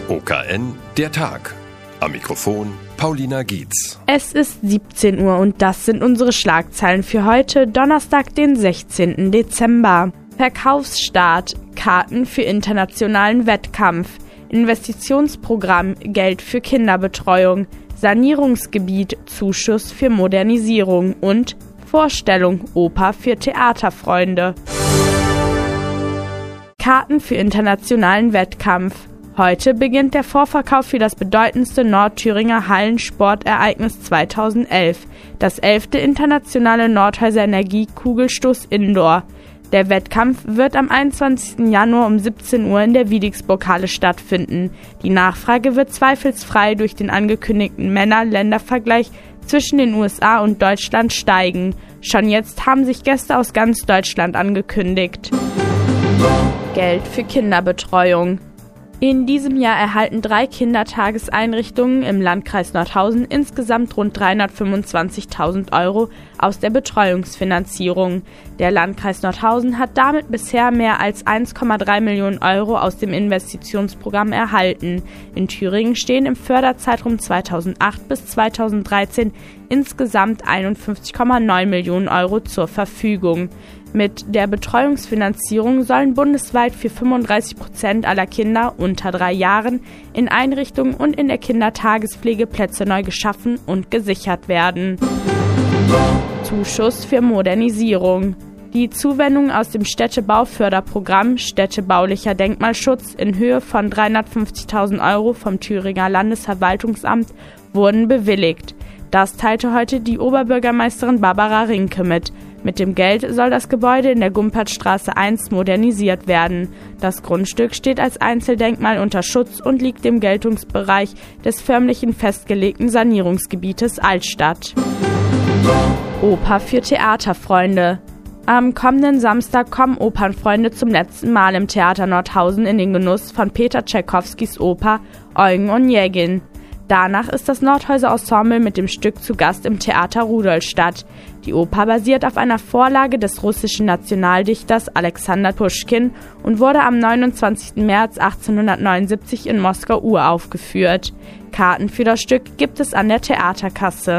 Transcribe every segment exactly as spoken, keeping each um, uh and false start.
O K N, der Tag. Am Mikrofon Paulina Gietz. Es ist siebzehn Uhr und das sind unsere Schlagzeilen für heute, Donnerstag, den sechzehnten Dezember. Verkaufsstart, Karten für internationalen Wettkampf, Investitionsprogramm, Geld für Kinderbetreuung, Sanierungsgebiet, Zuschuss für Modernisierung und Vorstellung, Oper für Theaterfreunde. Karten für internationalen Wettkampf. Heute beginnt der Vorverkauf für das bedeutendste Nordthüringer Hallensportereignis zweitausendelf, das elfte internationale Nordhäuser Energie Kugelstoß Indoor. Der Wettkampf wird am einundzwanzigsten Januar um siebzehn Uhr in der Wiedixburg-Halle stattfinden. Die Nachfrage wird zweifelsfrei durch den angekündigten Männer-Länder-Vergleich zwischen den U S A und Deutschland steigen. Schon jetzt haben sich Gäste aus ganz Deutschland angekündigt. Geld für Kinderbetreuung. In diesem Jahr erhalten drei Kindertageseinrichtungen im Landkreis Nordhausen insgesamt rund dreihundertfünfundzwanzigtausend Euro aus der Betreuungsfinanzierung. Der Landkreis Nordhausen hat damit bisher mehr als eins Komma drei Millionen Euro aus dem Investitionsprogramm erhalten. In Thüringen stehen im Förderzeitraum zweitausendacht bis zweitausenddreizehn insgesamt einundfünfzig Komma neun Millionen Euro zur Verfügung. Mit der Betreuungsfinanzierung sollen bundesweit für fünfunddreißig Prozent aller Kinder unter drei Jahren in Einrichtungen und in der Kindertagespflege Plätze neu geschaffen und gesichert werden. Zuschuss für Modernisierung. Die Zuwendungen aus dem Städtebauförderprogramm Städtebaulicher Denkmalschutz in Höhe von dreihundertfünfzigtausend Euro vom Thüringer Landesverwaltungsamt wurden bewilligt. Das teilte heute die Oberbürgermeisterin Barbara Rinke mit. Mit dem Geld soll das Gebäude in der Gumpertstraße eins modernisiert werden. Das Grundstück steht als Einzeldenkmal unter Schutz und liegt im Geltungsbereich des förmlichen festgelegten Sanierungsgebietes Altstadt. Oper für Theaterfreunde. Am kommenden Samstag kommen Opernfreunde zum letzten Mal im Theater Nordhausen in den Genuss von Peter Tschaikowskis Oper Eugen Onegin. Danach ist das Nordhäuser Ensemble mit dem Stück zu Gast im Theater Rudolstadt. Die Oper basiert auf einer Vorlage des russischen Nationaldichters Alexander Puschkin und wurde am neunundzwanzigsten März achtzehnhundertneunundsiebzig in Moskau uraufgeführt. Karten für das Stück gibt es an der Theaterkasse.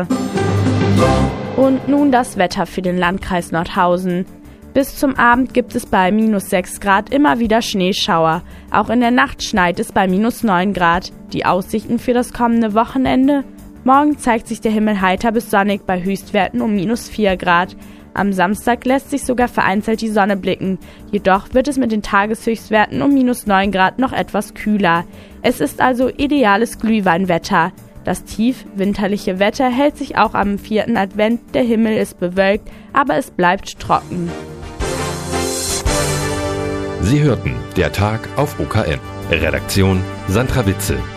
Und nun das Wetter für den Landkreis Nordhausen. Bis zum Abend gibt es bei minus sechs Grad immer wieder Schneeschauer. Auch in der Nacht schneit es bei minus neun Grad. Die Aussichten für das kommende Wochenende? Morgen zeigt sich der Himmel heiter bis sonnig bei Höchstwerten um minus vier Grad. Am Samstag lässt sich sogar vereinzelt die Sonne blicken. Jedoch wird es mit den Tageshöchstwerten um minus neun Grad noch etwas kühler. Es ist also ideales Glühweinwetter. Das tief winterliche Wetter hält sich auch am vierten Advent. Der Himmel ist bewölkt, aber es bleibt trocken. Sie hörten der Tag auf O K N. Redaktion Sandra Witzel.